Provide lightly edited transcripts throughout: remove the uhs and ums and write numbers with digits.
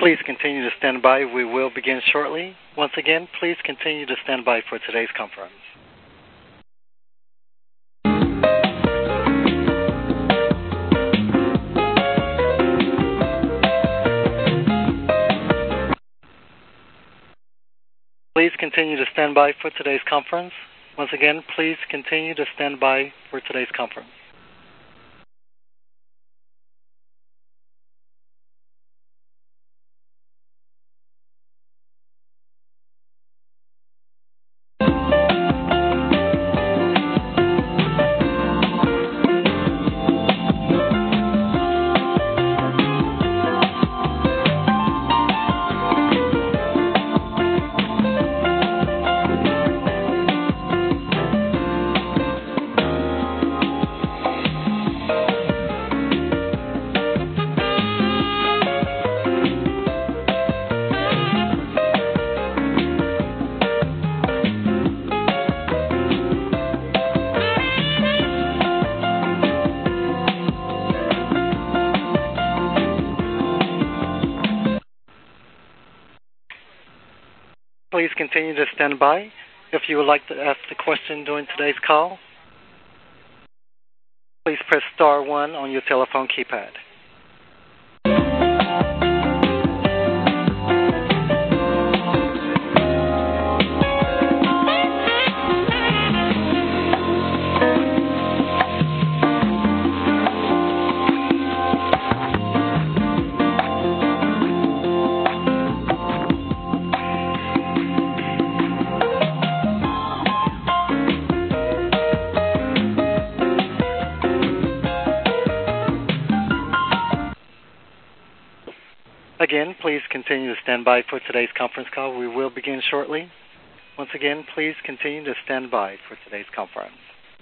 Please continue to stand by. We will begin shortly. Once again, please continue to stand by for today's conference. Please continue to stand by for today's conference. Once again, please continue to stand by for today's conference. Please continue to stand by. If you would like to ask a question during today's call, please press star 1 on your telephone keypad. Again, please continue to stand by for today's conference call. We will begin shortly. Once again, please continue to stand by for today's conference.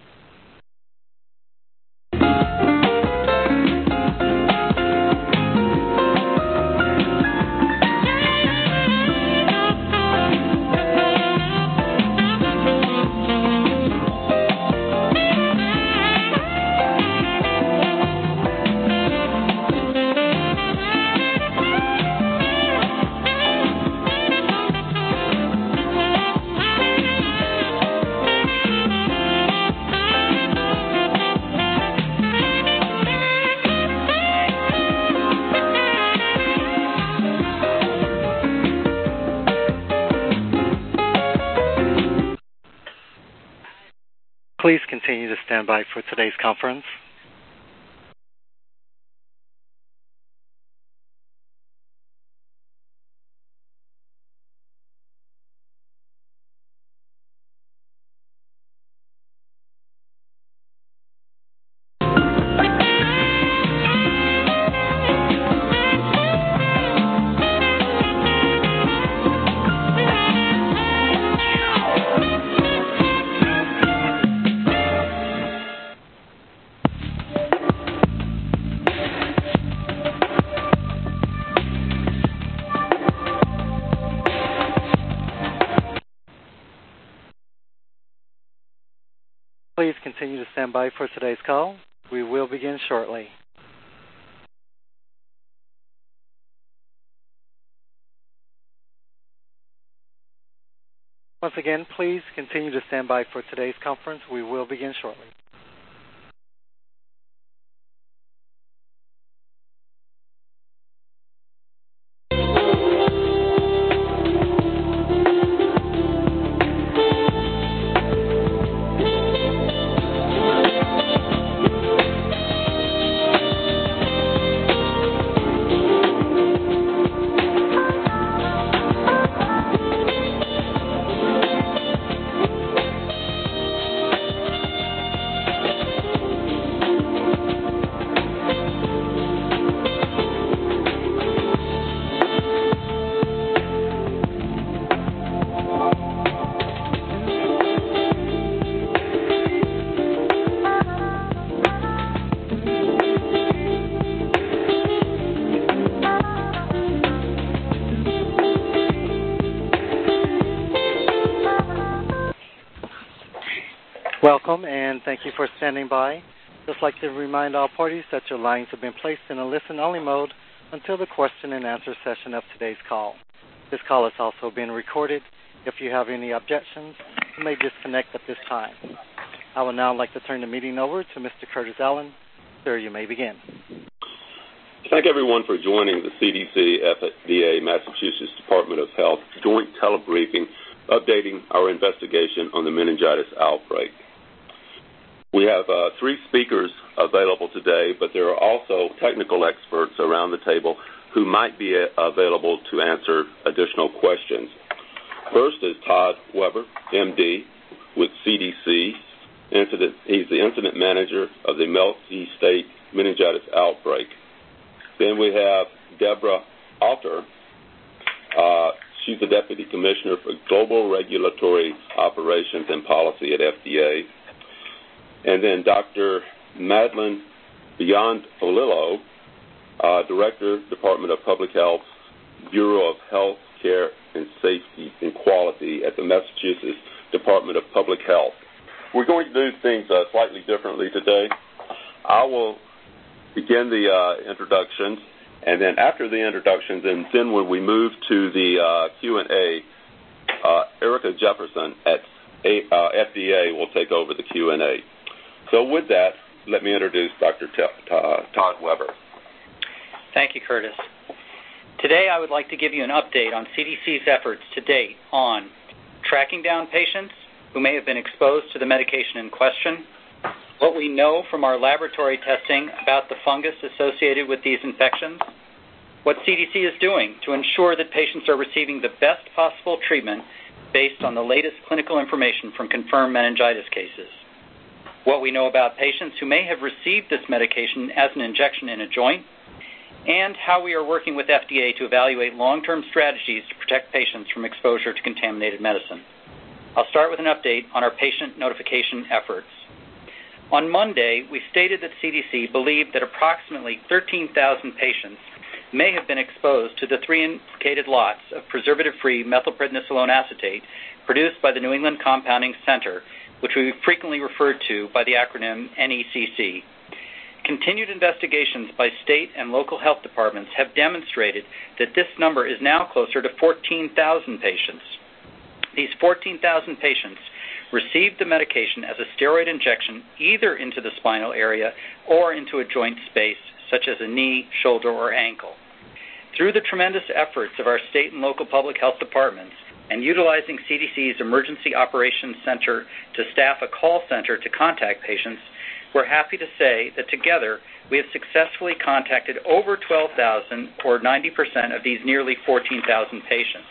Please continue to stand by for today's conference. Please continue to stand by for today's call. We will begin shortly. Once again, please continue to stand by for today's conference. We will begin shortly. Welcome, and thank you for standing by. Just like to remind all parties that your lines have been placed in a listen-only mode until the question and answer session of today's call. This call is also being recorded. If you have any objections, you may disconnect at this time. I would now like to turn the meeting over to Mr. Curtis Allen. Sir, you may begin. Thank everyone for joining the CDC FDA Massachusetts Department of Health joint telebriefing updating our investigation on the meningitis outbreak. We have 3 speakers available today, but there are also technical experts around the table who might be available to answer additional questions. First is Todd Weber, MD, with CDC. He's the incident manager of the multi-state meningitis outbreak. Then we have Deborah Alter. She's the Deputy Commissioner for Global Regulatory Operations and Policy at FDA. And then Dr. Madeline Bionfolillo, Director, Department of Public Health, Bureau of Health Care and Safety and Quality at the Massachusetts Department of Public Health. We're going to do things slightly differently today. I will begin the introductions, and then after the introductions, and then when we move to the Q&A, Erica Jefferson at FDA will take over the Q&A. So with that, let me introduce Dr. Todd Weber. Thank you, Curtis. Today I would like to give you an update on CDC's efforts to date on tracking down patients who may have been exposed to the medication in question, what we know from our laboratory testing about the fungus associated with these infections, what CDC is doing to ensure that patients are receiving the best possible treatment based on the latest clinical information from confirmed meningitis cases, what we know about patients who may have received this medication as an injection in a joint, and how we are working with FDA to evaluate long-term strategies to protect patients from exposure to contaminated medicine. I'll start with an update on our patient notification efforts. On Monday, we stated that CDC believed that approximately 13,000 patients may have been exposed to the 3 indicated lots of preservative-free methylprednisolone acetate produced by the New England Compounding Center, which we frequently refer to by the acronym NECC. Continued investigations by state and local health departments have demonstrated that this number is now closer to 14,000 patients. These 14,000 patients received the medication as a steroid injection either into the spinal area or into a joint space, such as a knee, shoulder, or ankle. Through the tremendous efforts of our state and local public health departments and utilizing CDC's Emergency Operations Center to staff a call center to contact patients, we're happy to say that together we have successfully contacted over 12,000 or 90% of these nearly 14,000 patients.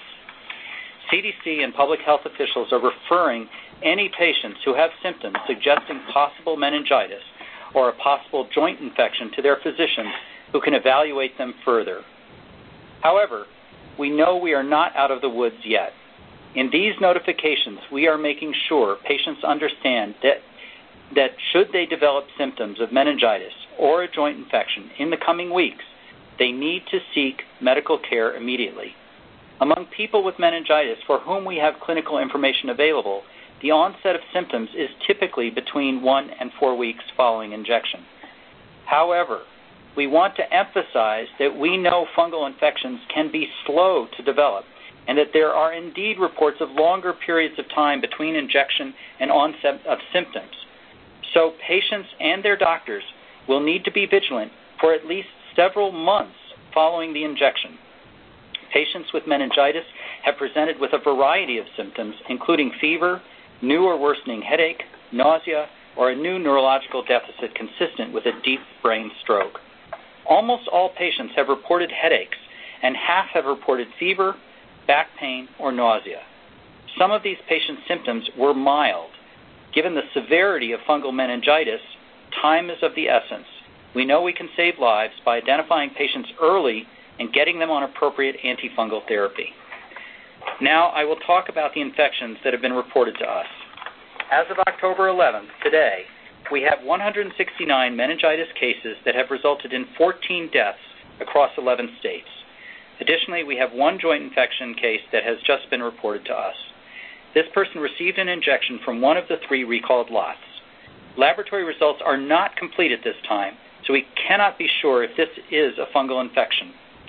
CDC and public health officials are referring any patients who have symptoms suggesting possible meningitis or a possible joint infection to their physicians who can evaluate them further. However, we know we are not out of the woods yet. In these notifications, we are making sure patients understand that should they develop symptoms of meningitis or a joint infection in the coming weeks, they need to seek medical care immediately. Among people with meningitis for whom we have clinical information available, the onset of symptoms is typically between 1 and 4 weeks following injection. However, we want to emphasize that we know fungal infections can be slow to develop and that there are indeed reports of longer periods of time between injection and onset of symptoms. So patients and their doctors will need to be vigilant for at least several months following the injection. Patients with meningitis have presented with a variety of symptoms, including fever, new or worsening headache, nausea, or a new neurological deficit consistent with a deep brain stroke. Almost all patients have reported headaches, and half have reported fever, back pain, or nausea. Some of these patients' symptoms were mild. Given the severity of fungal meningitis, time is of the essence. We know we can save lives by identifying patients early and getting them on appropriate antifungal therapy. Now I will talk about the infections that have been reported to us. As of October 11th, today, we have 169 meningitis cases that have resulted in 14 deaths across 11 states. Additionally, we have 1 joint infection case that has just been reported to us. This person received an injection from one of the 3 recalled lots. Laboratory results are not complete at this time, so we cannot be sure if this is a fungal infection.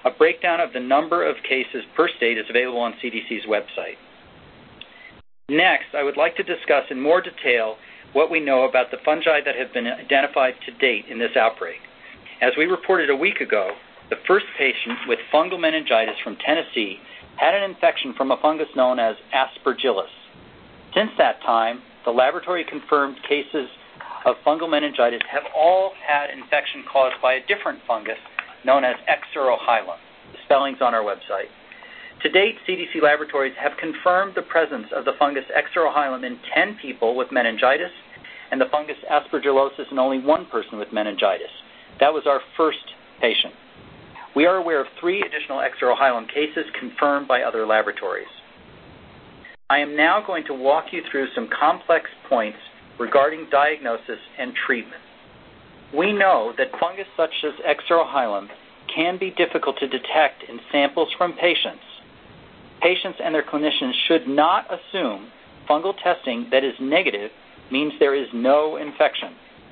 A breakdown of the number of cases per state is available on CDC's website. Next, I would like to discuss in more detail what we know about the fungi that have been identified to date in this outbreak. As we reported a week ago, the first patient with fungal meningitis from Tennessee had an infection from a fungus known as Aspergillus. Since that time, the laboratory-confirmed cases of fungal meningitis have all had infection caused by a different fungus known as Exurohyllum. The spelling's on our website. To date, CDC laboratories have confirmed the presence of the fungus Exurohyllum in 10 people with meningitis and the fungus aspergillosis in only one person with meningitis. That was our first patient. We are aware of 3 additional Exurohyllum cases confirmed by other laboratories. I am now going to walk you through some complex points regarding diagnosis and treatment. We know that fungus such as Exurohyllum can be difficult to detect in samples from patients. Patients and their clinicians should not assume fungal testing that is negative means there is no infection.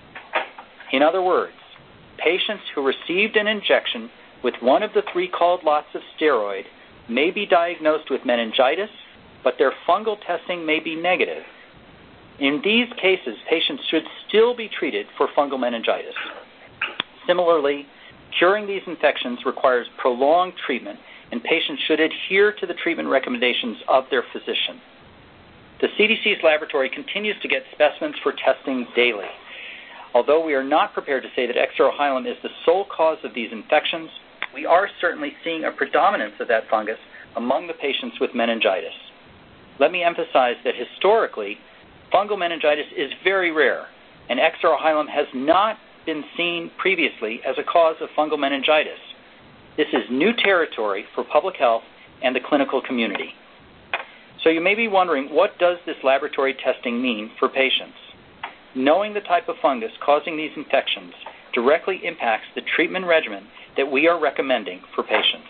In other words, patients who received an injection with one of the 3 called lots of steroid may be diagnosed with meningitis, but their fungal testing may be negative. In these cases, patients should still be treated for fungal meningitis. Similarly, curing these infections requires prolonged treatment, and patients should adhere to the treatment recommendations of their physician. The CDC's laboratory continues to get specimens for testing daily. Although we are not prepared to say that Exurohyllum is the sole cause of these infections, we are certainly seeing a predominance of that fungus among the patients with meningitis. Let me emphasize that historically, fungal meningitis is very rare, and Exurohyllum has not been seen previously as a cause of fungal meningitis. This is new territory for public health and the clinical community. So you may be wondering, what does this laboratory testing mean for patients? Knowing the type of fungus causing these infections directly impacts the treatment regimen that we are recommending for patients.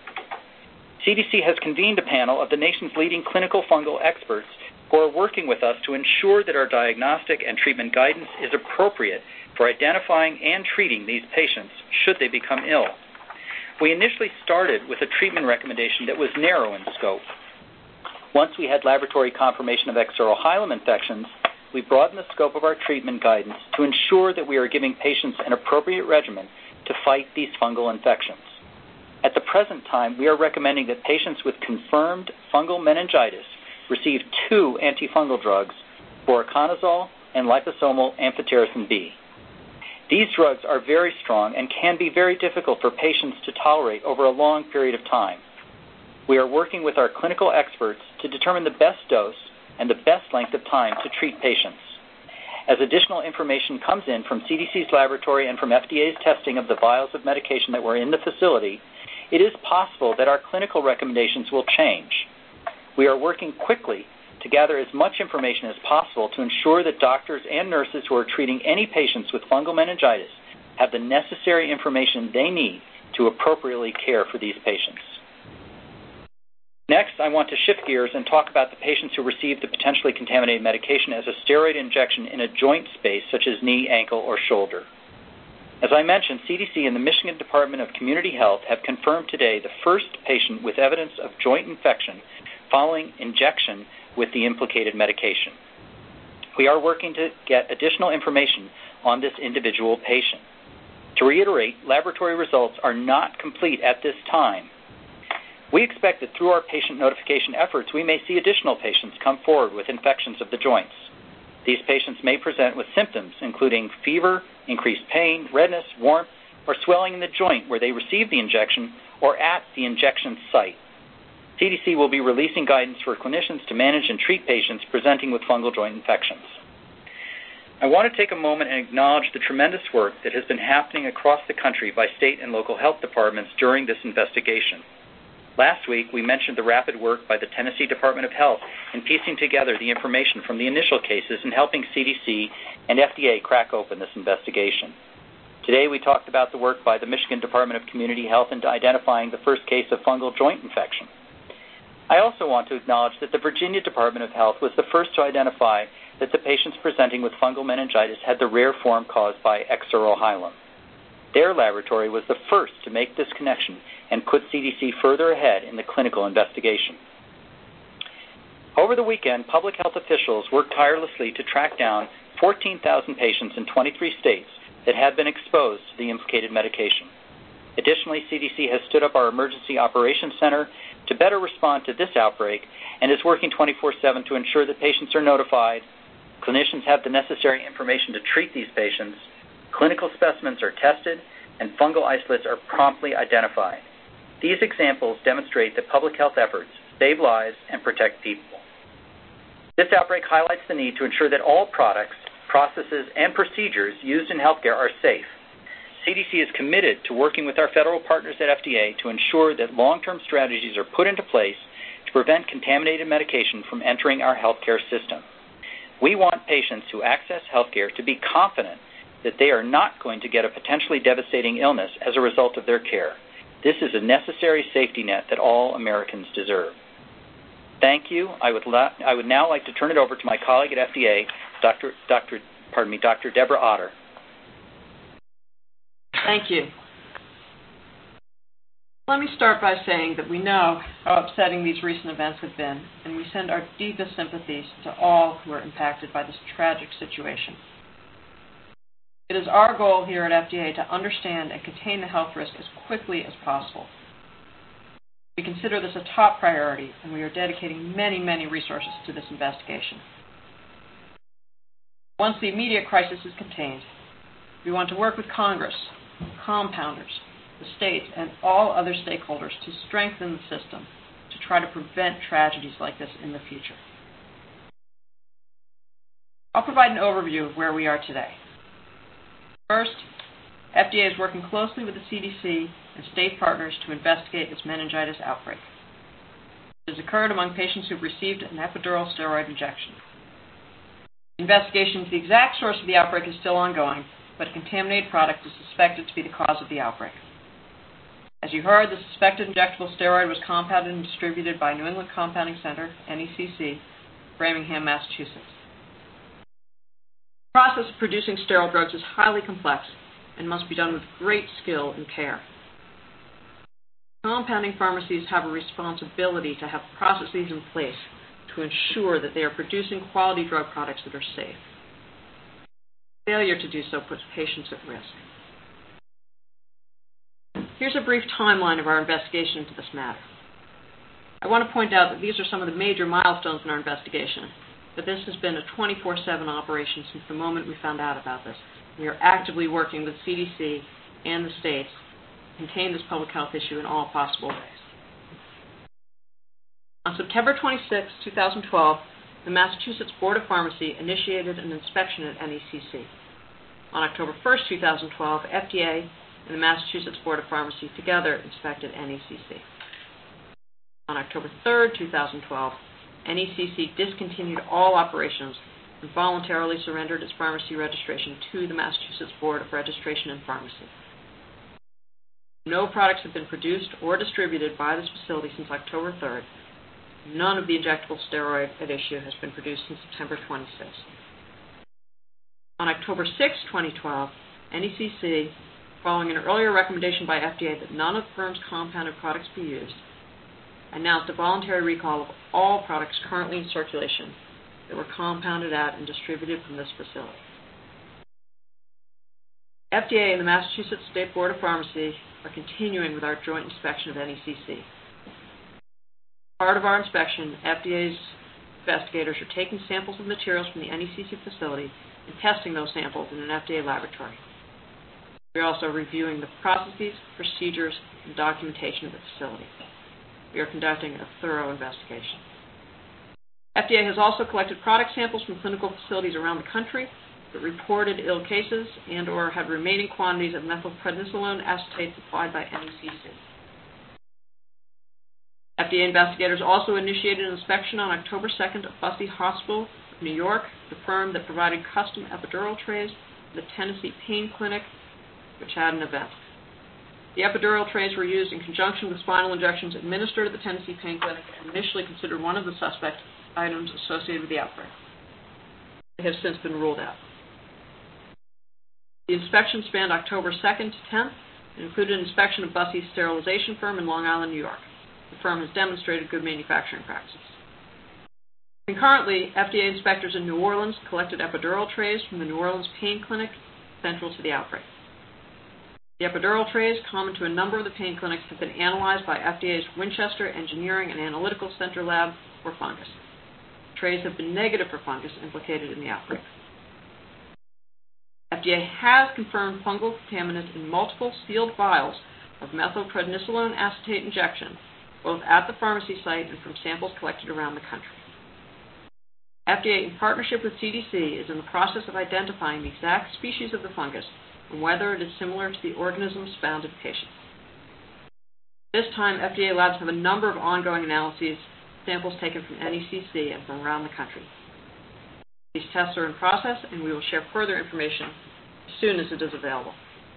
CDC has convened a panel of the nation's leading clinical fungal experts who are working with us to ensure that our diagnostic and treatment guidance is appropriate for identifying and treating these patients should they become ill. We initially started with a treatment recommendation that was narrow in scope. Once we had laboratory confirmation of Exurohyllum infections, we broadened the scope of our treatment guidance to ensure that we are giving patients an appropriate regimen to fight these fungal infections. At the present time, we are recommending that patients with confirmed fungal meningitis receive 2 antifungal drugs, voriconazole and liposomal amphotericin B. These drugs are very strong and can be very difficult for patients to tolerate over a long period of time. We are working with our clinical experts to determine the best dose and the best length of time to treat patients. As additional information comes in from CDC's laboratory and from FDA's testing of the vials of medication that were in the facility, it is possible that our clinical recommendations will change. We are working quickly to gather as much information as possible to ensure that doctors and nurses who are treating any patients with fungal meningitis have the necessary information they need to appropriately care for these patients. Next, I want to shift gears and talk about the patients who received the potentially contaminated medication as a steroid injection in a joint space such as knee, ankle, or shoulder. As I mentioned, CDC and the Michigan Department of Community Health have confirmed today the first patient with evidence of joint infection following injection with the implicated medication. We are working to get additional information on this individual patient. To reiterate, laboratory results are not complete at this time. We expect that through our patient notification efforts, we may see additional patients come forward with infections of the joints. These patients may present with symptoms including fever, increased pain, redness, warmth, or swelling in the joint where they received the injection or at the injection site. CDC will be releasing guidance for clinicians to manage and treat patients presenting with fungal joint infections. I want to take a moment and acknowledge the tremendous work that has been happening across the country by state and local health departments during this investigation. Last week, we mentioned the rapid work by the Tennessee Department of Health in piecing together the information from the initial cases and helping CDC and FDA crack open this investigation. Today, we talked about the work by the Michigan Department of Community Health in identifying the first case of fungal joint infection. I also want to acknowledge that the Virginia Department of Health was the first to identify that the patients presenting with fungal meningitis had the rare form caused by Exurohyllum. Their laboratory was the first to make this connection and put CDC further ahead in the clinical investigation. Over the weekend, public health officials worked tirelessly to track down 14,000 patients in 23 states that had been exposed to the implicated medication. Additionally, CDC has stood up our Emergency Operations Center to better respond to this outbreak and is working 24/7 to ensure that patients are notified, clinicians have the necessary information to treat these patients, clinical specimens are tested, and fungal isolates are promptly identified. These examples demonstrate that public health efforts save lives and protect people. This outbreak highlights the need to ensure that all products, processes, and procedures used in healthcare are safe. CDC is committed to working with our federal partners at FDA to ensure that long-term strategies are put into place to prevent contaminated medication from entering our healthcare system. We want patients who access healthcare to be confident that they are not going to get a potentially devastating illness as a result of their care. This is a necessary safety net that all Americans deserve. Thank you. I would now like to turn it over to my colleague at FDA, Dr. Deborah Otter. Thank you. Let me start by saying that we know how upsetting these recent events have been, and we send our deepest sympathies to all who are impacted by this tragic situation. It is our goal here at FDA to understand and contain the health risk as quickly as possible. We consider this a top priority, and we are dedicating many, many resources to this investigation. Once the immediate crisis is contained, we want to work with Congress, compounders, the states, and all other stakeholders to strengthen the system to try to prevent tragedies like this in the future. I'll provide an overview of where we are today. First, FDA is working closely with the CDC and state partners to investigate this meningitis outbreak. It has occurred among patients who have received an epidural steroid injection. The investigation into the exact source of the outbreak is still ongoing, but a contaminated product is suspected to be the cause of the outbreak. As you heard, the suspected injectable steroid was compounded and distributed by New England Compounding Center, NECC, Framingham, Massachusetts. The process of producing sterile drugs is highly complex and must be done with great skill and care. Compounding pharmacies have a responsibility to have processes in place to ensure that they are producing quality drug products that are safe. Failure to do so puts patients at risk. Here's a brief timeline of our investigation into this matter. I want to point out that these are some of the major milestones in our investigation, but this has been a 24/7 operation since the moment we found out about this. We are actively working with CDC and the states to contain this public health issue in all possible ways. On September 26, 2012, the Massachusetts Board of Pharmacy initiated an inspection at NECC. On October 1, 2012, FDA and the Massachusetts Board of Pharmacy together inspected NECC. On October 3, 2012, NECC discontinued all operations and voluntarily surrendered its pharmacy registration to the Massachusetts Board of Registration and Pharmacy. No products have been produced or distributed by this facility since October 3rd. None of the injectable steroid at issue has been produced since September 26th. On October 6, 2012, NECC, following an earlier recommendation by FDA that none of the firm's compounded products be used, announced a voluntary recall of all products currently in circulation that were compounded at and distributed from this facility. FDA and the Massachusetts State Board of Pharmacy are continuing with our joint inspection of NECC. Part of our inspection, FDA's investigators are taking samples of materials from the NECC facility and testing those samples in an FDA laboratory. We are also reviewing the processes, procedures, and documentation of the facility. We are conducting a thorough investigation. FDA has also collected product samples from clinical facilities around the country that reported ill cases and or had remaining quantities of methylprednisolone acetate supplied by NECC. FDA investigators also initiated an inspection on October 2nd of Bussey Hospital of New York, the firm that provided custom epidural trays to the Tennessee Pain Clinic, which had an event. The epidural trays were used in conjunction with spinal injections administered at the Tennessee Pain Clinic and initially considered one of the suspect items associated with the outbreak. They have since been ruled out. The inspection spanned October 2nd to 10th It included an inspection of Bussey's sterilization firm in Long Island, New York. The firm has demonstrated good manufacturing practices. Concurrently, FDA inspectors in New Orleans collected epidural trays from the New Orleans pain clinic central to the outbreak. The epidural trays, common to a number of the pain clinics, have been analyzed by FDA's Winchester Engineering and Analytical Center lab for fungus. Trays have been negative for fungus implicated in the outbreak. FDA has confirmed fungal contaminants in multiple sealed vials of methylprednisolone acetate injection, both at the pharmacy site and from samples collected around the country. FDA, in partnership with CDC, is in the process of identifying the exact species of the fungus and whether it is similar to the organisms found in patients. At this time, FDA labs have a number of ongoing analyses, samples taken from NECC and from around the country. These tests are in process, and we will share further information as soon as it is available.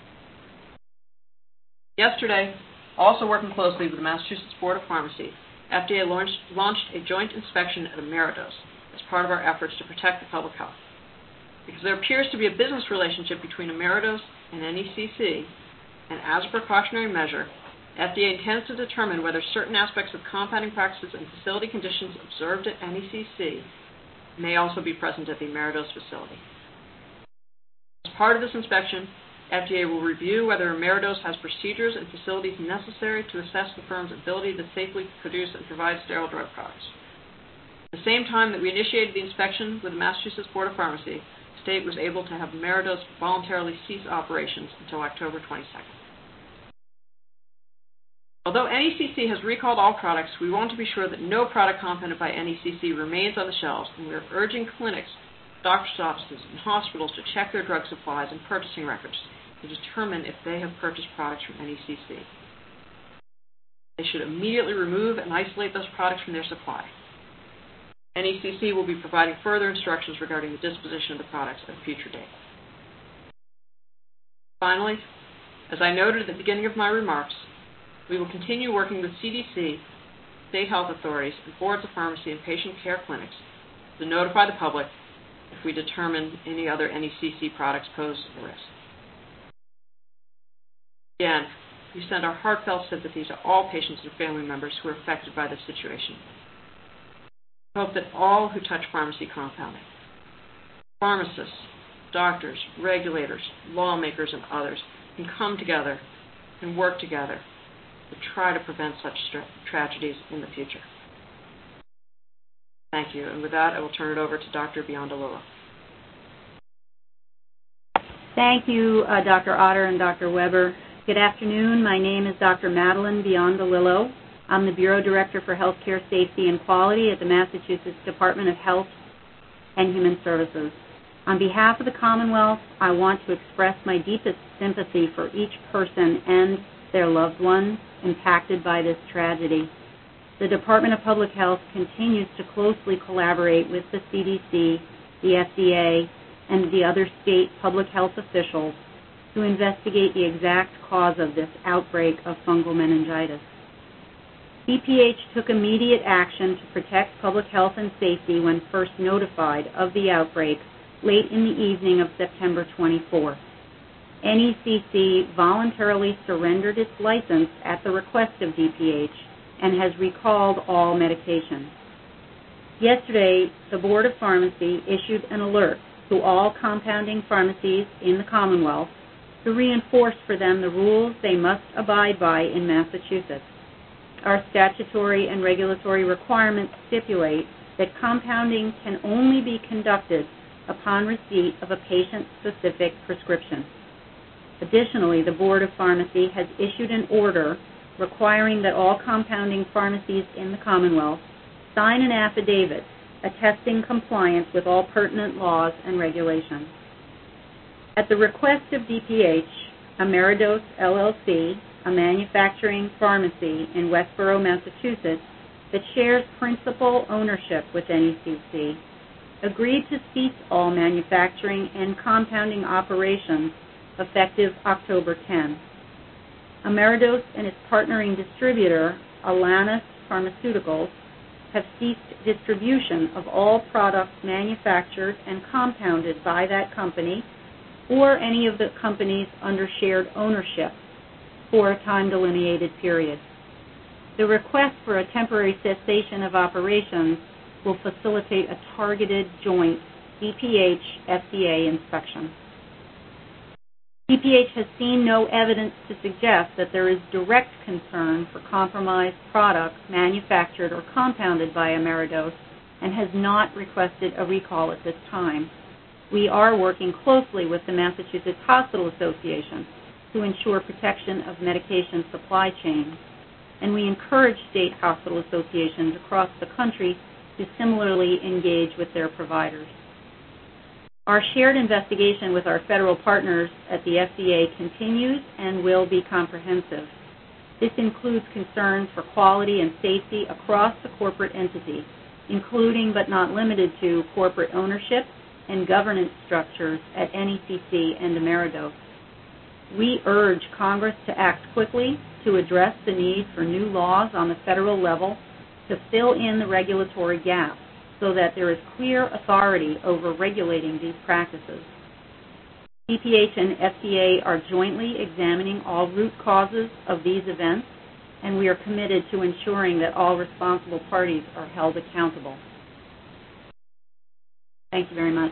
Yesterday, also working closely with the Massachusetts Board of Pharmacy, FDA launched a joint inspection at Ameridos as part of our efforts to protect the public health. Because there appears to be a business relationship between Ameridos and NECC, and as a precautionary measure, FDA intends to determine whether certain aspects of compounding practices and facility conditions observed at NECC may also be present at the Ameridos facility. As part of this inspection, FDA will review whether Ameridos has procedures and facilities necessary to assess the firm's ability to safely produce and provide sterile drug products. At the same time that we initiated the inspection with the Massachusetts Board of Pharmacy, the state was able to have Ameridos voluntarily cease operations until October 22nd. Although NECC has recalled all products, we want to be sure that no product compounded by NECC remains on the shelves, and we are urging clinics, doctors' offices, and hospitals to check their drug supplies and purchasing records to determine if they have purchased products from NECC. They should immediately remove and isolate those products from their supply. NECC will be providing further instructions regarding the disposition of the products at a future date. Finally, as I noted at the beginning of my remarks, we will continue working with CDC, state health authorities, and boards of pharmacy and patient care clinics to notify the public if we determine any other NECC products pose a risk. Again, we send our heartfelt sympathy to all patients and family members who are affected by this situation. I hope that all who touch pharmacy compounding, pharmacists, doctors, regulators, lawmakers, and others, can come together and work together to try to prevent such tragedies in the future. Thank you. And with that, I will turn it over to Dr. Biondolillo. Thank you, Dr. Otter and Dr. Weber. Good afternoon. My name is Dr. Madeline Biondolillo. I'm the Bureau Director for Healthcare Safety and Quality at the Massachusetts Department of Health and Human Services. On behalf of the Commonwealth, I want to express my deepest sympathy for each person and their loved ones impacted by this tragedy. The Department of Public Health continues to closely collaborate with the CDC, the FDA, and the other state public health officials to investigate the exact cause of this outbreak of fungal meningitis. BPH took immediate action to protect public health and safety when first notified of the outbreak late in the evening of September 24th. NECC voluntarily surrendered its license at the request of DPH and has recalled all medications. Yesterday, the Board of Pharmacy issued an alert to all compounding pharmacies in the Commonwealth to reinforce for them the rules they must abide by in Massachusetts. Our statutory and regulatory requirements stipulate that compounding can only be conducted upon receipt of a patient-specific prescription. Additionally, the Board of Pharmacy has issued an order requiring that all compounding pharmacies in the Commonwealth sign an affidavit attesting compliance with all pertinent laws and regulations. At the request of DPH, Ameridos LLC, a manufacturing pharmacy in Westborough, Massachusetts, that shares principal ownership with NECC, agreed to cease all manufacturing and compounding operations effective October 10. Ameridos and its partnering distributor, Alanis Pharmaceuticals, have ceased distribution of all products manufactured and compounded by that company or any of the companies under shared ownership, for a time-delineated period. The request for a temporary cessation of operations will facilitate a targeted joint CPH-FDA inspection. CPH has seen no evidence to suggest that there is direct concern for compromised products manufactured or compounded by Ameridose and has not requested a recall at this time. We are working closely with the Massachusetts Hospital Association to ensure protection of medication supply chains, and we encourage state hospital associations across the country to similarly engage with their providers. Our shared investigation with our federal partners at the FDA continues and will be comprehensive. This includes concerns for quality and safety across the corporate entity, including but not limited to corporate ownership and governance structures at NECC and Ameridose. We urge Congress to act quickly to address the need for new laws on the federal level to fill in the regulatory gaps so that there is clear authority over regulating these practices. CPH and FDA are jointly examining all root causes of these events, and we are committed to ensuring that all responsible parties are held accountable. Thank you very much.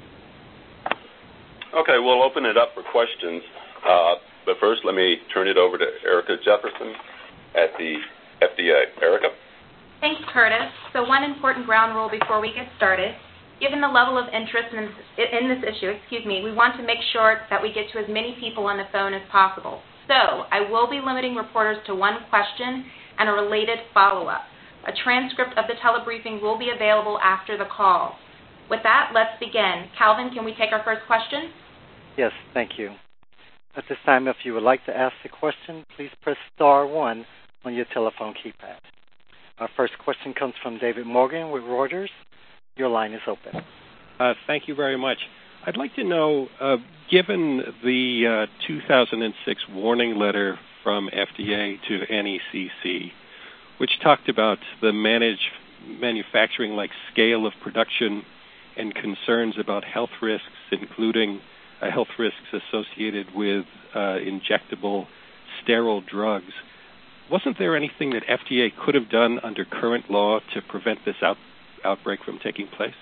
Okay, we'll open it up for questions. But first, let me turn it over to Erica Jefferson at the FDA. Erica? Thanks, Curtis. So one important ground rule before we get started. Given the level of interest in this issue, we want to make sure that we get to as many people on the phone as possible. So I will be limiting reporters to one question and a related follow-up. A transcript of the telebriefing will be available after the call. With that, let's begin. Calvin, can we take our first question? Yes, thank you. At this time, if you would like to ask a question, please press star 1 on your telephone keypad. Our first question comes from David Morgan with Reuters. Your line is open. Thank you very much. I'd like to know, given the 2006 warning letter from FDA to NECC, which talked about the manufacturing-like scale of production and concerns about health risks, including health risks associated with injectable sterile drugs, wasn't there anything that FDA could have done under current law to prevent this outbreak from taking place?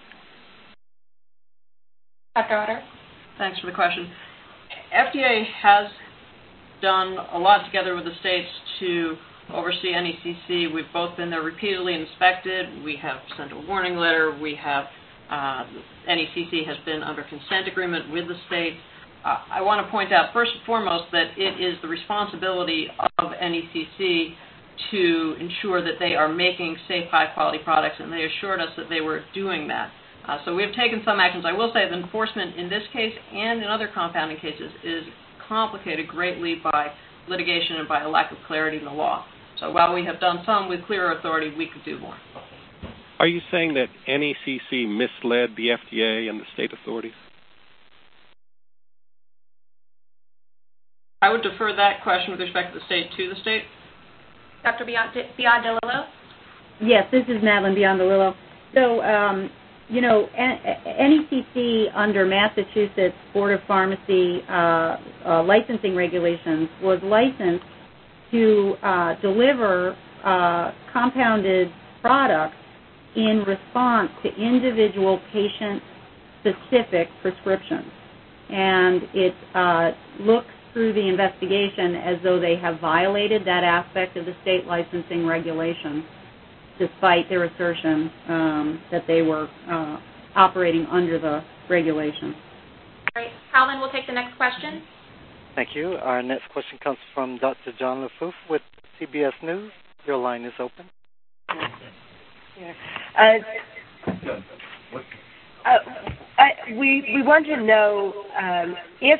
Dr. Otter? Thanks for the question. FDA has done a lot together with the states to oversee NECC. We've both been there repeatedly inspected. We have sent a warning letter. We have NECC has been under consent agreement with the state. I want to point out first and foremost that it is the responsibility of NECC to ensure that they are making safe, high-quality products, and they assured us that they were doing that. So we have taken some actions. I will say that enforcement in this case and in other compounding cases is complicated greatly by litigation and by a lack of clarity in the law. So while we have done some with clearer authority, we could do more. Are you saying that NECC misled the FDA and the state authorities? I would defer that question with respect to the state to the state. Dr. Biondolillo? Yes, this is Madeline Biondolillo. So, NECC under Massachusetts Board of Pharmacy licensing regulations was licensed to deliver compounded products in response to individual patient-specific prescriptions. And it looks through the investigation as though they have violated that aspect of the state licensing regulations, despite their assertion that they were operating under the regulations. All right. Calvin, we'll take the next question. Thank you. Our next question comes from Dr. John LaFouf with CBS News. Your line is open. We want to know if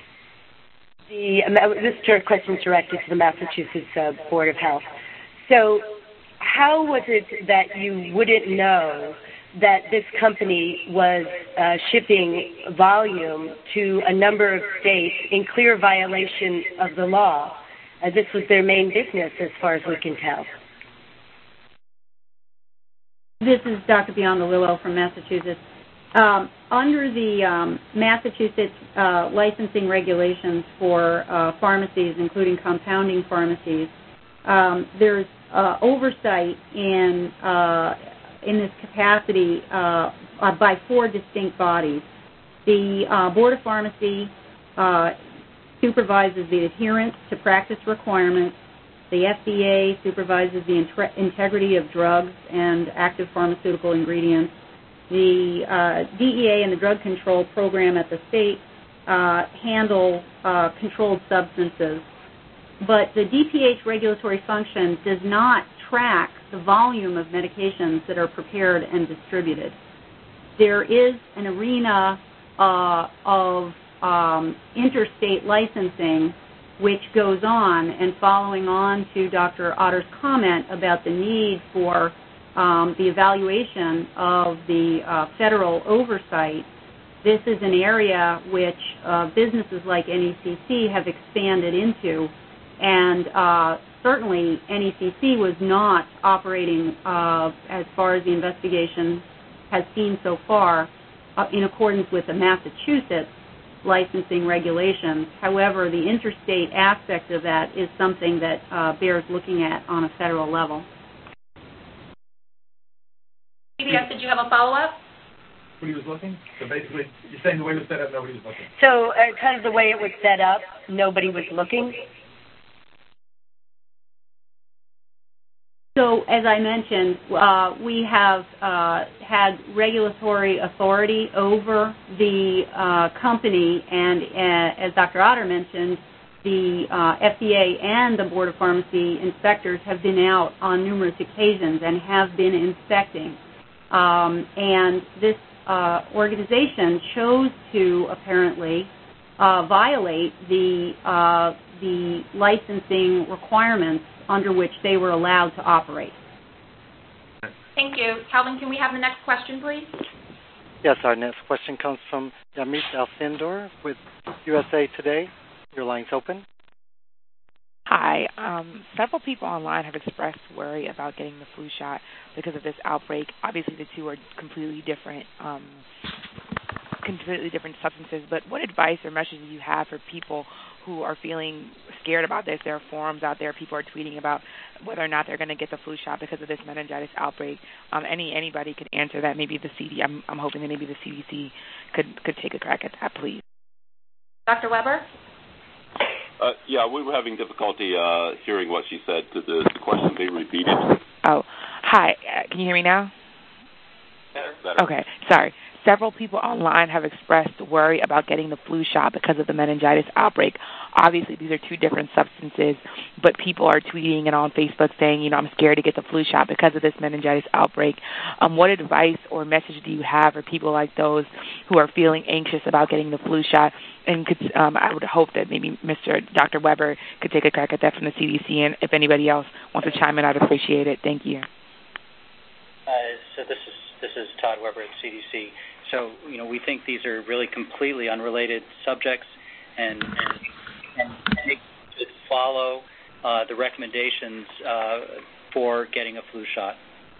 this question is directed to the Massachusetts Board of Health. So how was it that you wouldn't know that this company was shipping volume to a number of states in clear violation of the law? This was their main business as far as we can tell. This is Dr. Biondolillo from Massachusetts. Under the Massachusetts licensing regulations for pharmacies, including compounding pharmacies, there's oversight in this capacity by 4 distinct bodies. The Board of Pharmacy supervises the adherence to practice requirements. The FDA supervises the integrity of drugs and active pharmaceutical ingredients. The DEA and the Drug Control Program at the state handle controlled substances. But the DPH regulatory function does not track the volume of medications that are prepared and distributed. There is an arena of interstate licensing which goes on, and following on to Dr. Otter's comment about the need for the evaluation of the federal oversight, this is an area which businesses like NECC have expanded into, and certainly NECC was not operating, as far as the investigation has seen so far, in accordance with the Massachusetts licensing regulations. However, the interstate aspect of that is something that bears looking at on a federal level. CBS, did you have a follow-up? Nobody was looking? So basically, you're saying the way it was set up, nobody was looking. So kind of the way it was set up, nobody was looking? So, as I mentioned, we have had regulatory authority over the company, and as Dr. Otter mentioned, the FDA and the Board of Pharmacy inspectors have been out on numerous occasions and have been inspecting. And this organization chose to apparently violate the licensing requirements under which they were allowed to operate. Thank you. Calvin, can we have the next question, please? Yes, our next question comes from Yamit Alcindor with USA Today. Your line's open. Hi. Several people online have expressed worry about getting the flu shot because of this outbreak. Obviously, the two are completely different substances, but what advice or message do you have for people who are feeling scared about this? There are forums out there, people are tweeting about whether or not they're going to get the flu shot because of this meningitis outbreak. Anybody could answer that. Maybe the CDC. I'm hoping that maybe the CDC could take a crack at that, please. Dr. Weber? Yeah, we were having difficulty hearing what she said. Could the question be repeated? Oh, hi. Can you hear me now? Better. Okay, sorry. Several people online have expressed worry about getting the flu shot because of the meningitis outbreak. Obviously, these are two different substances, but people are tweeting and on Facebook saying, I'm scared to get the flu shot because of this meningitis outbreak. What advice or message do you have for people like those who are feeling anxious about getting the flu shot? And I would hope that maybe Dr. Weber could take a crack at that from the CDC, and if anybody else wants to chime in, I'd appreciate it. Thank you. So this is Todd Weber at CDC. So, we think these are really completely unrelated subjects, and they should follow the recommendations for getting a flu shot.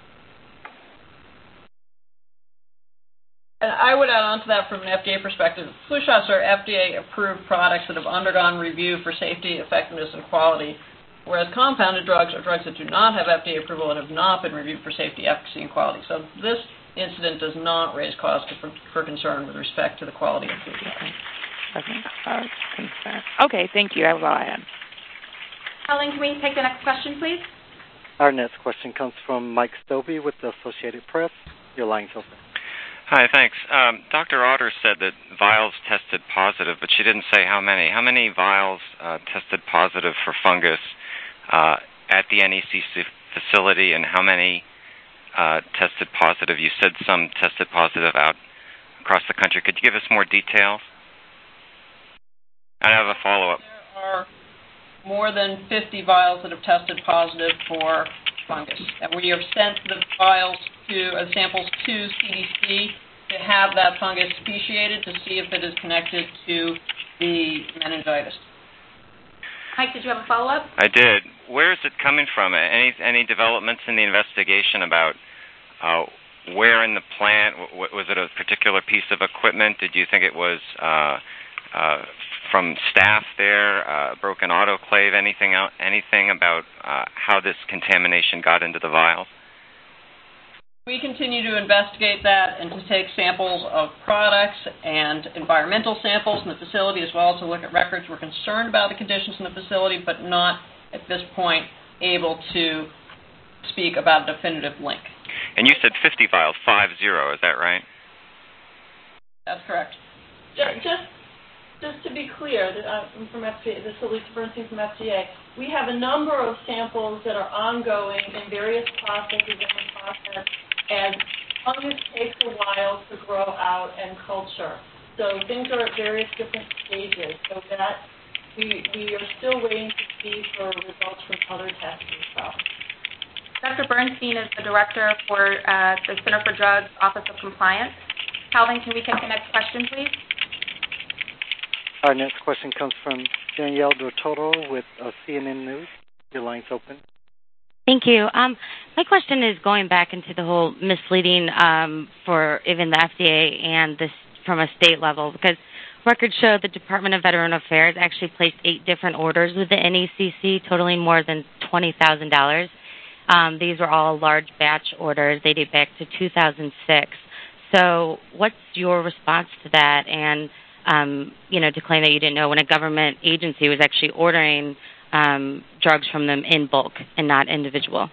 And I would add on to that from an FDA perspective. Flu shots are FDA-approved products that have undergone review for safety, effectiveness, and quality, whereas compounded drugs are drugs that do not have FDA approval and have not been reviewed for safety, efficacy, and quality. So this incident does not raise cause for concern with respect to the quality of flu shots. Okay, thank you. That was all I had. Helen, can we take the next question, please? Our next question comes from Mike Stobie with the Associated Press. Your line's open. Hi, thanks. Dr. Otter said that vials tested positive, but she didn't say how many. How many vials tested positive for fungus at the NECC facility, and how many tested positive? You said some tested positive out across the country. Could you give us more details? I have a follow-up. There are more than 50 vials that have tested positive for fungus, and we have sent the samples to CDC to have that fungus speciated to see if it is connected to the meningitis. Mike, did you have a follow-up? I did. Where is it coming from? Any developments in the investigation about where in the plant? Was it a particular piece of equipment? Did you think it was from staff there, broken autoclave, anything about how this contamination got into the vials? We continue to investigate that and to take samples of products and environmental samples in the facility, as well as to look at records. We're concerned about the conditions in the facility, but not at this point able to speak about a definitive link. And you said 50 vials, 50, is that right? That's correct. Just to be clear, I'm from FDA, this is Lisa Bernstein from FDA. We have a number of samples that are ongoing in various processes as fungus takes a while to grow out and culture. So things are at various different stages. So that we are still waiting to see for results from other tests as well. Dr. Bernstein is the director for the Center for Drugs Office of Compliance. Calvin, can we take the next question, please? Our next question comes from Danielle Dortoro with CNN News. Your line's open. Thank you. My question is going back into the whole misleading for even the FDA and this from a state level, because records show the Department of Veteran Affairs actually placed 8 different orders with the NECC, totaling more than $20,000. These were all large batch orders. They date back to 2006. So what's your response to that and, to claim that you didn't know when a government agency was actually ordering drugs from them in bulk and not individual?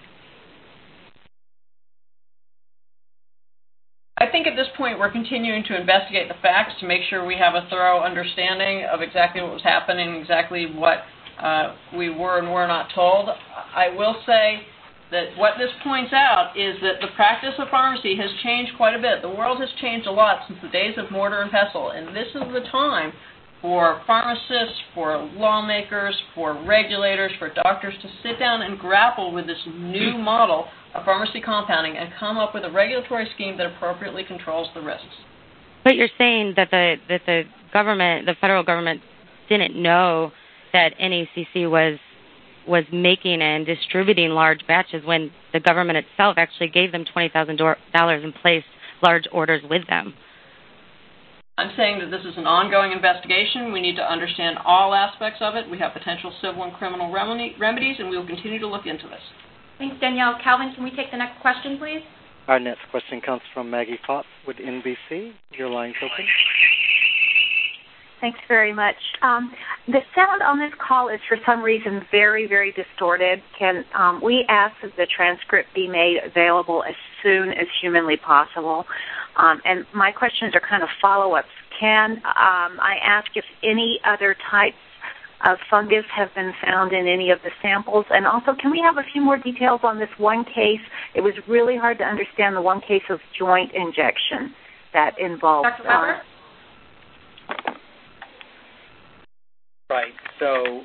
I think at this point we're continuing to investigate the facts to make sure we have a thorough understanding of exactly what was happening, exactly what we were and were not told. I will say that what this points out is that the practice of pharmacy has changed quite a bit. The world has changed a lot since the days of mortar and pestle, and this is the time for pharmacists, for lawmakers, for regulators, for doctors to sit down and grapple with this new model of pharmacy compounding and come up with a regulatory scheme that appropriately controls the risks. But you're saying that the government, the federal government, didn't know that NECC was making and distributing large batches when the government itself actually gave them $20,000 and placed large orders with them. I'm saying that this is an ongoing investigation. We need to understand all aspects of it. We have potential civil and criminal remedies, and we will continue to look into this. Thanks, Danielle. Calvin, can we take the next question, please? Our next question comes from Maggie Fox with NBC. Your line's open. Thanks very much. The sound on this call is for some reason very, very distorted. Can we ask that the transcript be made available as soon as humanly possible? And my questions are kind of follow-ups. Can I ask if any other types of fungus have been found in any of the samples? And also, can we have a few more details on this one case? It was really hard to understand the one case of joint injection that involved... Dr. Weber? Right. So,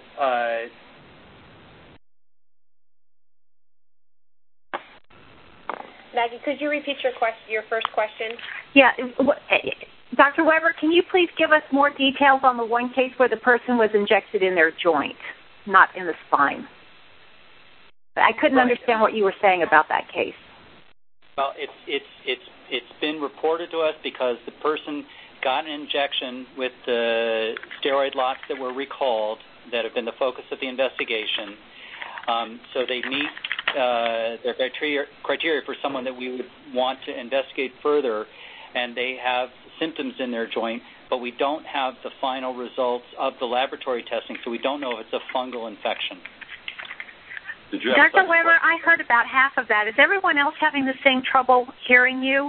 Maggie, could you repeat your first question? Yeah. Dr. Weber, can you please give us more details on the one case where the person was injected in their joint, not in the spine? I couldn't understand what you were saying about that case. Well, it's been reported to us because the person got an injection with the steroid lots that were recalled that have been the focus of the investigation. So they meet their criteria for someone that we would want to investigate further, and they have symptoms in their joint, but we don't have the final results of the laboratory testing, so we don't know if it's a fungal infection. Dr. Weber, I heard about half of that. Is everyone else having the same trouble hearing you?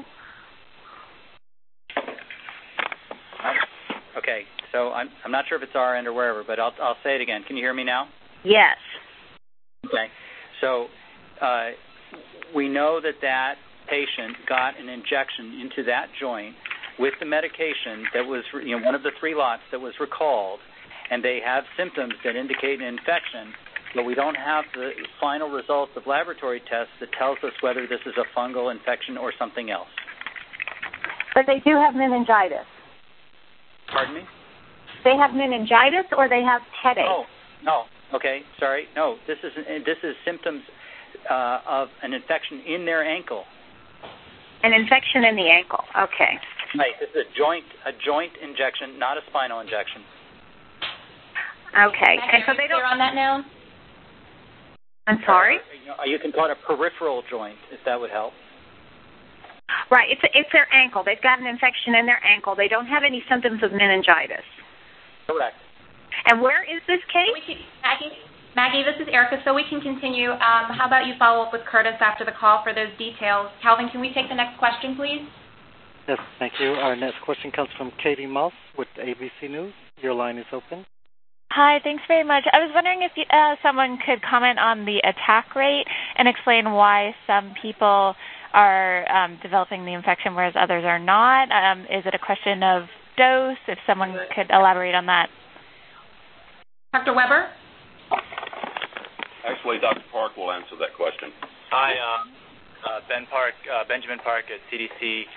Okay, so I'm not sure if it's our end or wherever, but I'll say it again. Can you hear me now? Yes. Okay. So we know that patient got an injection into that joint with the medication that was, one of the 3 lots that was recalled, and they have symptoms that indicate an infection, but we don't have the final results of laboratory tests that tells us whether this is a fungal infection or something else. But they do have meningitis. Pardon me? They have meningitis or they have headache? Oh, no. Okay, sorry. No, this is symptoms of an infection in their ankle. An infection in the ankle. Okay. Right. This is a joint injection, not a spinal injection. Okay. And so they don't on that now. I'm sorry? You can call it a peripheral joint, if that would help. Right. It's their ankle. They've got an infection in their ankle. They don't have any symptoms of meningitis. Correct. And where is this case? Maggie, this is Erica, so we can continue. How about you follow up with Curtis after the call for those details? Calvin, can we take the next question, please? Yes, thank you. Our next question comes from Katie Moss with ABC News. Your line is open. Hi, thanks very much. I was wondering if someone could comment on the attack rate and explain why some people are developing the infection whereas others are not. Is it a question of dose? If someone could elaborate on that. Dr. Weber? Actually, Dr. Park will answer that question. Hi, Benjamin Park at CDC.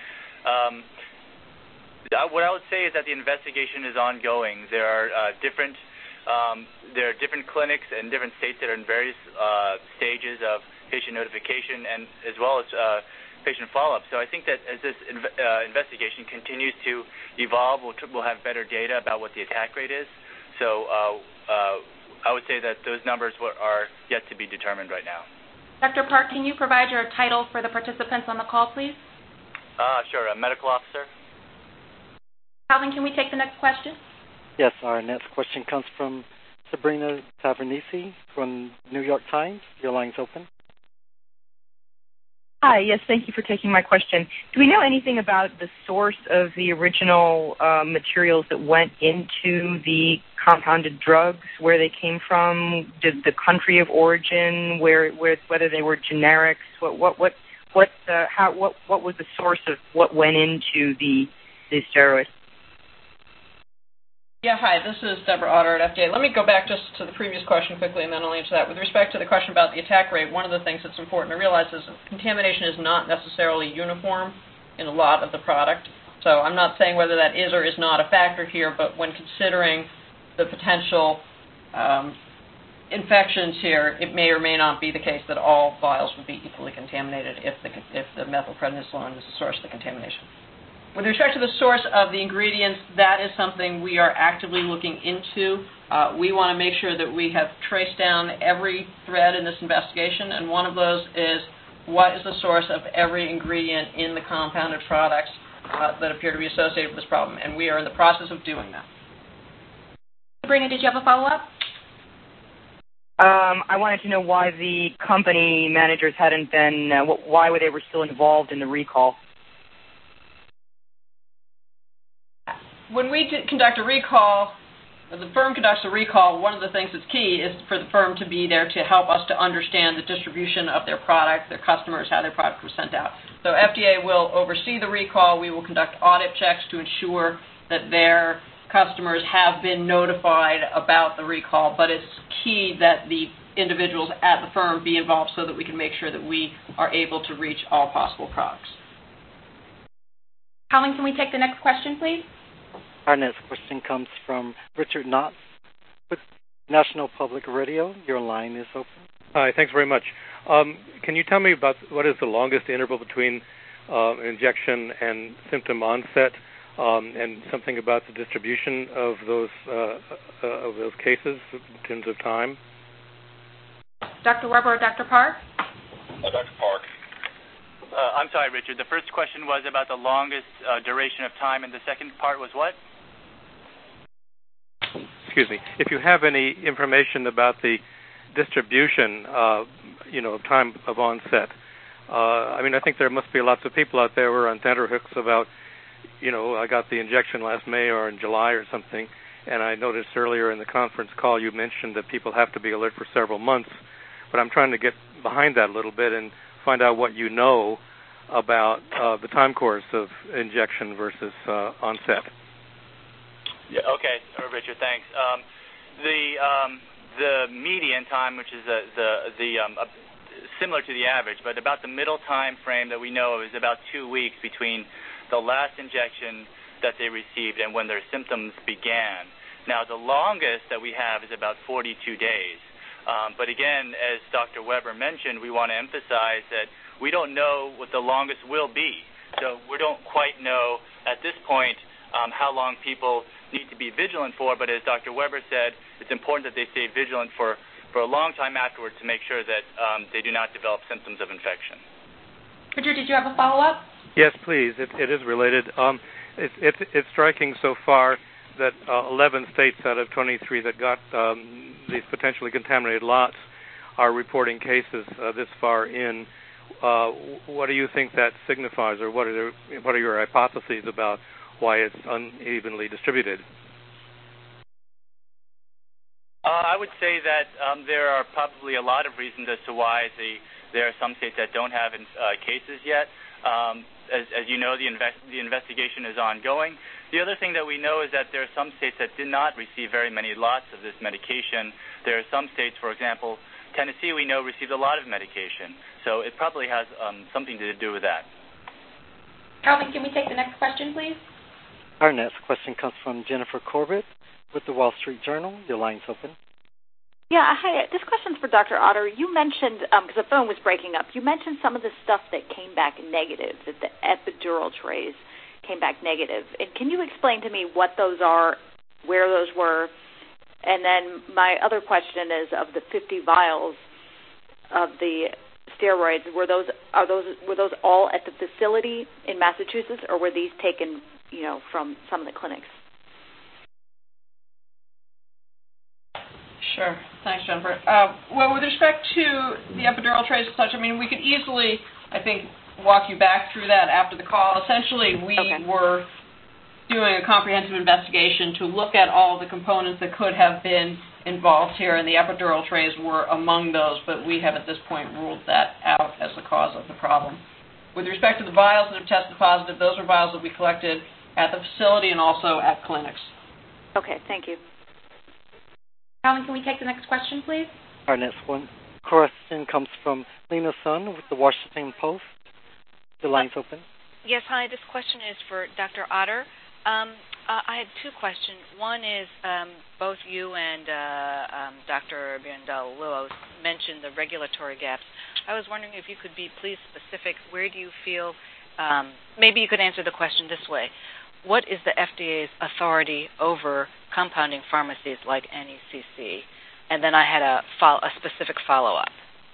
What I would say is that the investigation is ongoing. There are different clinics in different states that are in various stages of patient notification and as well as patient follow-up. So I think that as this investigation continues to evolve, we'll have better data about what the attack rate is. So I would say that those numbers are yet to be determined right now. Dr. Park, can you provide your title for the participants on the call, please? Sure, a medical officer. Calvin, can we take the next question? Yes, our next question comes from Sabrina Tavernisi from New York Times. Your line's open. Hi, yes, thank you for taking my question. Do we know anything about the source of the original materials that went into the compounded drugs, where they came from, the country of origin, whether they were generics? What was the source of what went into the steroids? Yeah, hi, this is Deborah Otter at FDA. Let me go back just to the previous question quickly, and then I'll answer that. With respect to the question about the attack rate, one of the things that's important to realize is that contamination is not necessarily uniform in a lot of the product. So I'm not saying whether that is or is not a factor here, but when considering the potential infections here, it may or may not be the case that all vials would be equally contaminated if the methylprednisolone is the source of the contamination. With respect to the source of the ingredients, that is something we are actively looking into. We want to make sure that we have traced down every thread in this investigation, and one of those is what is the source of every ingredient in the compounded products that appear to be associated with this problem, and we are in the process of doing that. Sabrina, did you have a follow-up? I wanted to know why the company managers hadn't been, why they were still involved in the recall. When we conduct a recall, the firm conducts a recall, one of the things that's key is for the firm to be there to help us to understand the distribution of their product, their customers, how their product was sent out. So FDA will oversee the recall. We will conduct audit checks to ensure that their customers have been notified about the recall, but it's key that the individuals at the firm be involved so that we can make sure that we are able to reach all possible products. Colin, can we take the next question, please? Our next question comes from Richard Knotts with National Public Radio. Your line is open. Hi, thanks very much. Can you tell me about what is the longest interval between injection and symptom onset, and something about the distribution of those cases in terms of time? Dr. Weber or Dr. Park? Dr. Park. I'm sorry, Richard. The first question was about the longest duration of time, and the second part was what? Excuse me. If you have any information about the distribution, time of onset. I think there must be lots of people out there who are on tenterhooks about, I got the injection last May or in July or something, and I noticed earlier in the conference call you mentioned that people have to be alert for several months, but I'm trying to get behind that a little bit and find out what you know about the time course of injection versus onset. Yeah. Okay, Richard. Thanks. The median time, which is similar to the average, but about the middle time frame that we know of is about 2 weeks between the last injection that they received and when their symptoms began. Now, the longest that we have is about 42 days. But again, as Dr. Weber mentioned, we want to emphasize that we don't know what the longest will be. So we don't quite know at this point how long people need to be vigilant for, but as Dr. Weber said, it's important that they stay vigilant for a long time afterwards to make sure that they do not develop symptoms of infection. Richard, did you have a follow-up? Yes, please. It is related. It's striking so far that 11 states out of 23 that got these potentially contaminated lots are reporting cases this far in. What do you think that signifies, or what are your hypotheses about why it's unevenly distributed? I would say that there are probably a lot of reasons as to why there are some states that don't have cases yet. As you know, the investigation is ongoing. The other thing that we know is that there are some states that did not receive very many lots of this medication. There are some states, for example, Tennessee, we know, received a lot of medication. So it probably has something to do with that. Calvin, can we take the next question, please? Our next question comes from Jennifer Corbett with the Wall Street Journal. Your line's open. Yeah, hi. This question's for Dr. Otter. You mentioned, because the phone was breaking up, you mentioned some of the stuff that came back negative, that the epidural trays came back negative. And can you explain to me what those are, where those were? And then my other question is, of the 50 vials of the steroids, were those all at the facility in Massachusetts, or were these taken, from some of the clinics? Sure. Thanks, Jennifer. Well, with respect to the epidural trays and such, we could easily, I think, walk you back through that after the call. Essentially, we were doing a comprehensive investigation to look at all the components that could have been involved here, and the epidural trays were among those, but we have at this point ruled that out as the cause of the problem. With respect to the vials that have tested positive, those are vials that we collected at the facility and also at clinics. Okay, thank you. Calvin, can we take the next question, please? Our next question comes from Lena Sun with the Washington Post. The line's open. Yes, hi. This question is for Dr. Otter. I had two questions. One is both you and Dr. Biondolillo mentioned the regulatory gaps. I was wondering if you could be please specific. Where do you feel, maybe you could answer the question this way. What is the FDA's authority over compounding pharmacies like NECC? And then I had a specific follow-up.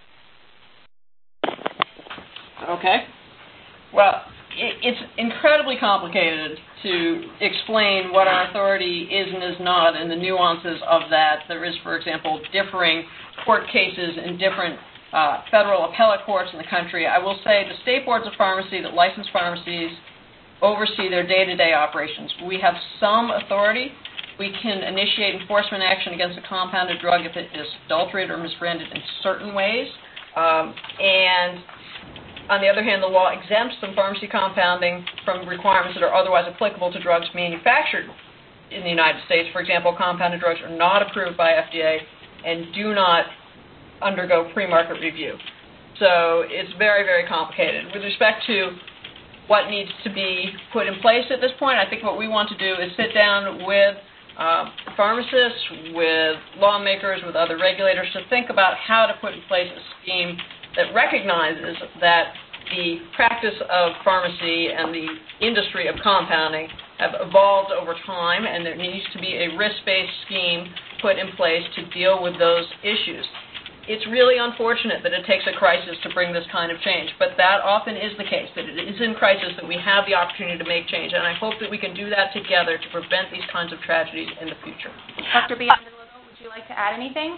Okay. Well, it's incredibly complicated to explain what our authority is and is not and the nuances of that. There is, for example, differing court cases in different federal appellate courts in the country. I will say the state boards of pharmacy that license pharmacies oversee their day-to-day operations. We have some authority. We can initiate enforcement action against a compounded drug if it is adulterated or misbranded in certain ways. And on the other hand, the law exempts some pharmacy compounding from requirements that are otherwise applicable to drugs manufactured in the United States. For example, compounded drugs are not approved by FDA and do not undergo pre-market review. So it's very, very complicated. With respect to what needs to be put in place at this point, I think what we want to do is sit down with pharmacists, with lawmakers, with other regulators to think about how to put in place a scheme that recognizes that the practice of pharmacy and the industry of compounding have evolved over time, and there needs to be a risk-based scheme put in place to deal with those issues. It's really unfortunate that it takes a crisis to bring this kind of change, but that often is the case, that it is in crisis that we have the opportunity to make change, and I hope that we can do that together to prevent these kinds of tragedies in the future. Dr. Biondolillo, would you like to add anything?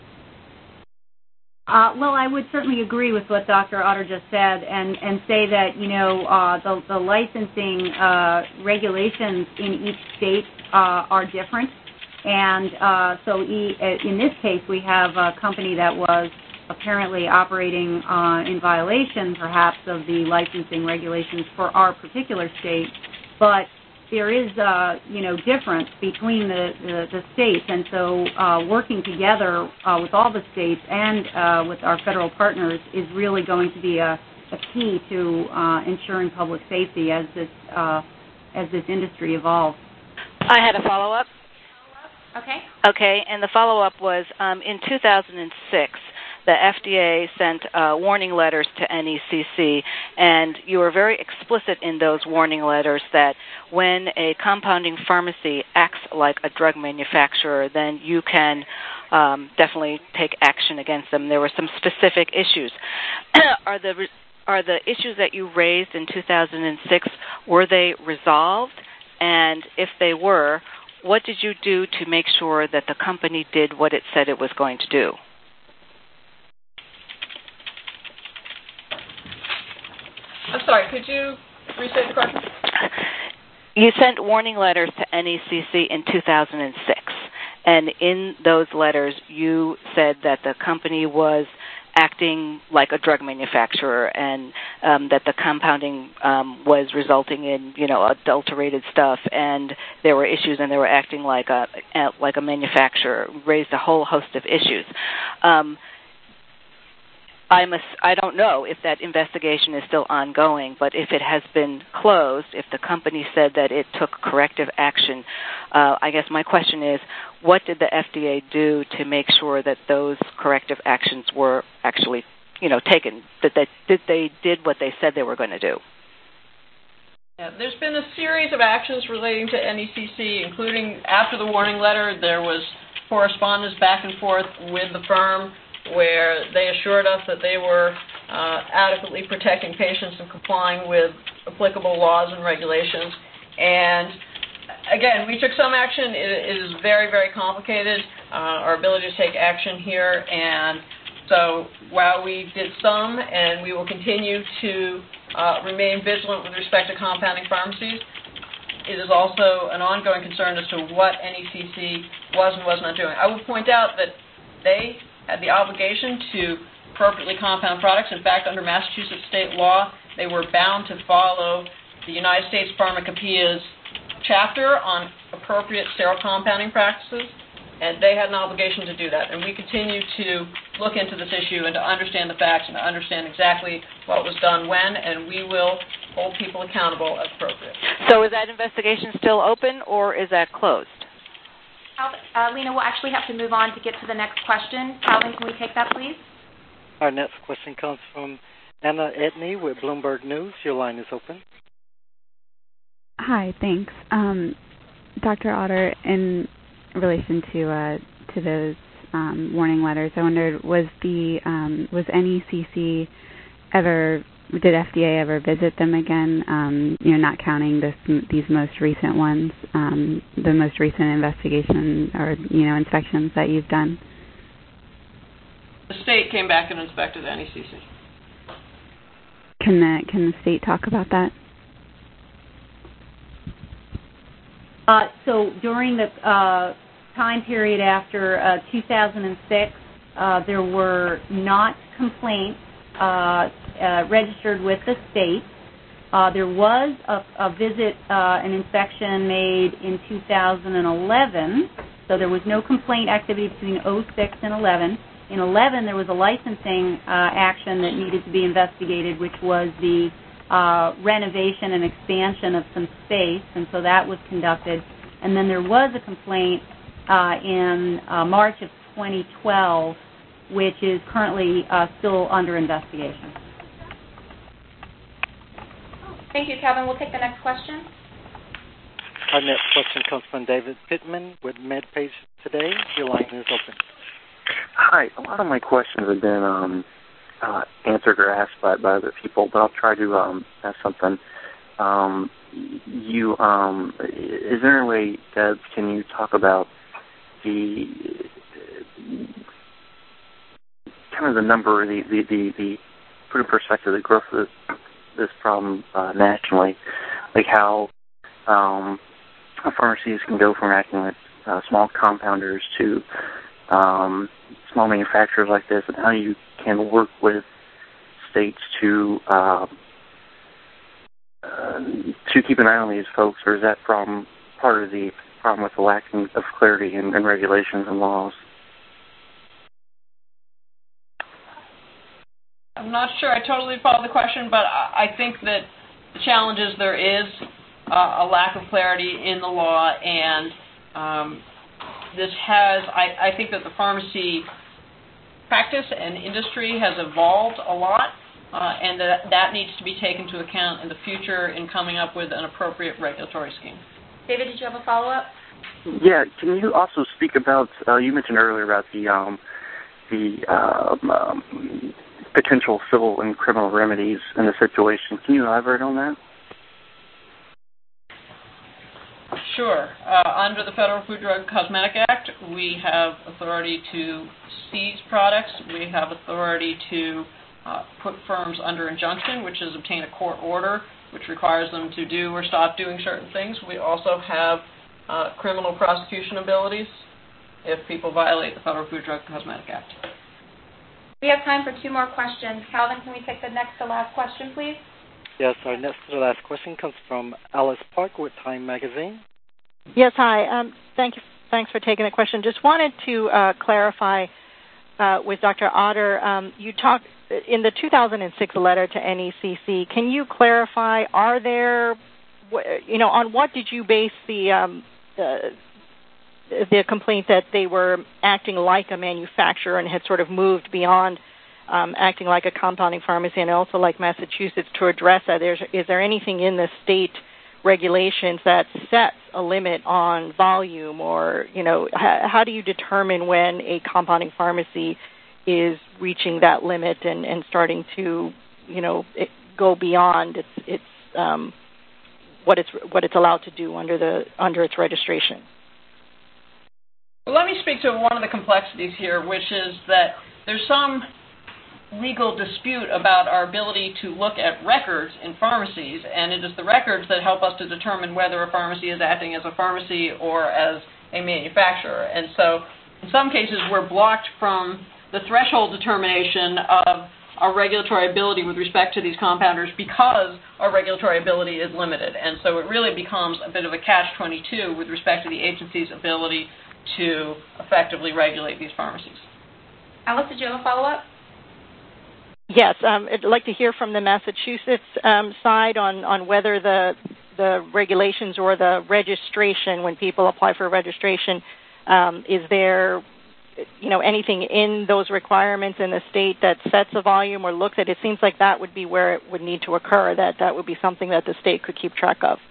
Well, I would certainly agree with what Dr. Otter just said and say that, the licensing regulations in each state are different. And so in this case, we have a company that was apparently operating in violation, perhaps, of the licensing regulations for our particular state. But there is, difference between the states. And so working together with all the states and with our federal partners is really going to be a key to ensuring public safety as this industry evolves. I had a follow-up. Okay. Okay, and the follow-up was in 2006, the FDA sent warning letters to NECC, and you were very explicit in those warning letters that when a compounding pharmacy acts like a drug manufacturer, then you can definitely take action against them. There were some specific issues. Are the issues that you raised in 2006, were they resolved? And if they were, what did you do to make sure that the company did what it said it was going to do? I'm sorry, could you restate the question? You sent warning letters to NECC in 2006, and in those letters you said that the company was acting like a drug manufacturer, and that the compounding was resulting in, adulterated stuff, and there were issues, and they were acting like a manufacturer. Raised a whole host of issues. I don't know if that investigation is still ongoing, but if it has been closed, if the company said that it took corrective action, I guess my question is, what did the FDA do to make sure that those corrective actions were actually, taken, that they did what they said they were going to do? Yeah, there's been a series of actions relating to NECC, including after the warning letter, there was correspondence back and forth with the firm where they assured us that they were adequately protecting patients and complying with applicable laws and regulations. And again, we took some action. It is very, very complicated, our ability to take action here. And so while we did some, and we will continue to remain vigilant with respect to compounding pharmacies, it is also an ongoing concern as to what NECC was and was not doing. I would point out that they had the obligation to appropriately compound products. In fact, under Massachusetts state law, they were bound to follow the United States Pharmacopoeia's chapter on appropriate sterile compounding practices, and they had an obligation to do that. And we continue to look into this issue and to understand the facts and to understand exactly what was done when, and we will hold people accountable as appropriate. So is that investigation still open, or is that closed? Lena, we'll actually have to move on to get to the next question. Calvin, can we take that, please? Our next question comes from Anna Edney with Bloomberg News. Your line is open. Hi, thanks. Dr. Otter, in relation to those warning letters, I wondered, was NECC did FDA ever visit them again? Not counting these most recent ones, the most recent investigation or inspections that you've done. The state came back and inspected NECC. Can the state talk about that? So during the time period after 2006, there were not complaints registered with the state. There was a visit, an inspection made in 2011, so there was no complaint activity between 06 and 11. In 11, there was a licensing action that needed to be investigated, which was the renovation and expansion of some space, and so that was conducted. And then there was a complaint in March of 2012, which is currently still under investigation. Thank you, Calvin. We'll take the next question. Our next question comes from David Pittman with MedPage Today. Your line is open. Hi. A lot of my questions have been answered or asked by other people, but I'll try to ask something. Is there a way, Deb, can you talk about the kind of the number, the put in perspective the growth of this problem nationally, like how pharmacies can go from acting like small compounders to small manufacturers like this, and how you can work with states to keep an eye on these folks, or is that problem part of the problem with the lack of clarity in regulations and laws? I'm not sure I totally follow the question, but I think that the challenge is there is a lack of clarity in the law, and this has, I think that the pharmacy practice and industry has evolved a lot, and that needs to be taken into account in the future in coming up with an appropriate regulatory scheme. David, did you have a follow-up? Yeah, can you also speak about, you mentioned earlier about the potential civil and criminal remedies in the situation. Can you elaborate on that? Sure. Under the Federal Food, Drug, and Cosmetic Act, we have authority to seize products. We have authority to put firms under injunction, which is obtain a court order, which requires them to do or stop doing certain things. We also have criminal prosecution abilities if people violate the Federal Food, Drug, and Cosmetic Act. We have time for 2 more questions. Calvin, can we take the next to last question, please? Yes, our next to the last question comes from Alice Park with Time Magazine. Yes, hi. Thanks for taking the question. Just wanted to clarify with Dr. Otter. You talked in the 2006 letter to NECC. Can you clarify? Are there, on what did you base the complaint that they were acting like a manufacturer and had sort of moved beyond acting like a compounding pharmacy, and also like Massachusetts, to address that? Is there anything in the state regulations that sets a limit on volume, or how do you determine when a compounding pharmacy is reaching that limit and starting to go beyond its what it's allowed to do under its registration? Well, let me speak to one of the complexities here, which is that there's some legal dispute about our ability to look at records in pharmacies, and it is the records that help us to determine whether a pharmacy is acting as a pharmacy or as a manufacturer. And so in some cases we're blocked from the threshold determination of our regulatory ability with respect to these compounders because our regulatory ability is limited. And so it really becomes a bit of a catch-22 with respect to the agency's ability to effectively regulate these pharmacies. Alice, did you have a follow-up? Yes, I'd like to hear from the Massachusetts side on whether the regulations or the registration, when people apply for registration, is there anything in those requirements in the state that sets a volume or looks at it? It seems like that would be where it would need to occur, that would be something that the state could keep track of.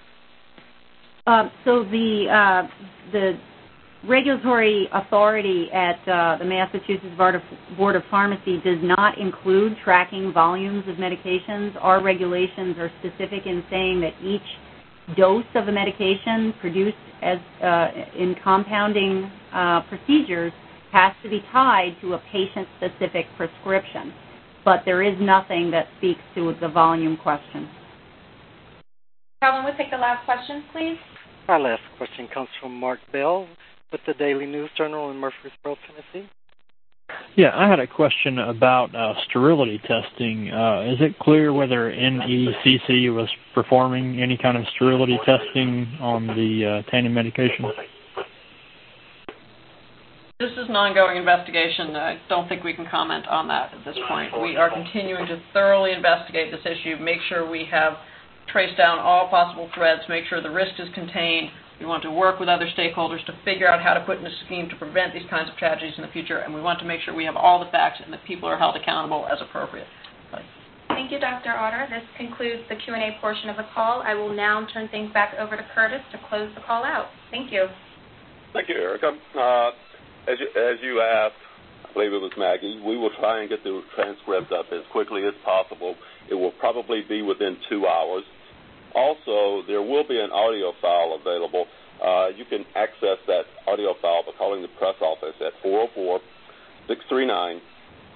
So the regulatory authority at the Massachusetts Board of Pharmacy does not include tracking volumes of medications. Our regulations are specific in saying that each dose of a medication produced as in compounding procedures has to be tied to a patient-specific prescription. But there is nothing that speaks to the volume question. Calvin, we'll take the last question, please. Our last question comes from Mark Bell with the Daily News Journal in Murfreesboro, Tennessee. Yeah, I had a question about sterility testing. Is it clear whether NECC was performing any kind of sterility testing on the Tanin medication? This is an ongoing investigation. I don't think we can comment on that at this point. We are continuing to thoroughly investigate this issue, make sure we have traced down all possible threads, make sure the risk is contained. We want to work with other stakeholders to figure out how to put in a scheme to prevent these kinds of tragedies in the future, and we want to make sure we have all the facts and that people are held accountable as appropriate. Thank you, Dr. Otter. This concludes the Q&A portion of the call. I will now turn things back over to Curtis to close the call out. Thank you. Thank you, Erica. As you asked, I believe it was Maggie, we will try and get the transcript up as quickly as possible. It will probably be within 2 hours. Also, there will be an audio file available. You can access that audio file by calling the press office at 404-639-3286.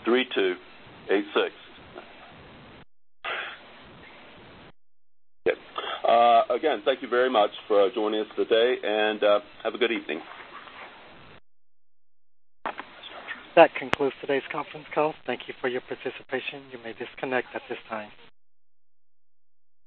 Again, thank you very much for joining us today, and have a good evening. That concludes today's conference call. Thank you for your participation. You may disconnect at this time.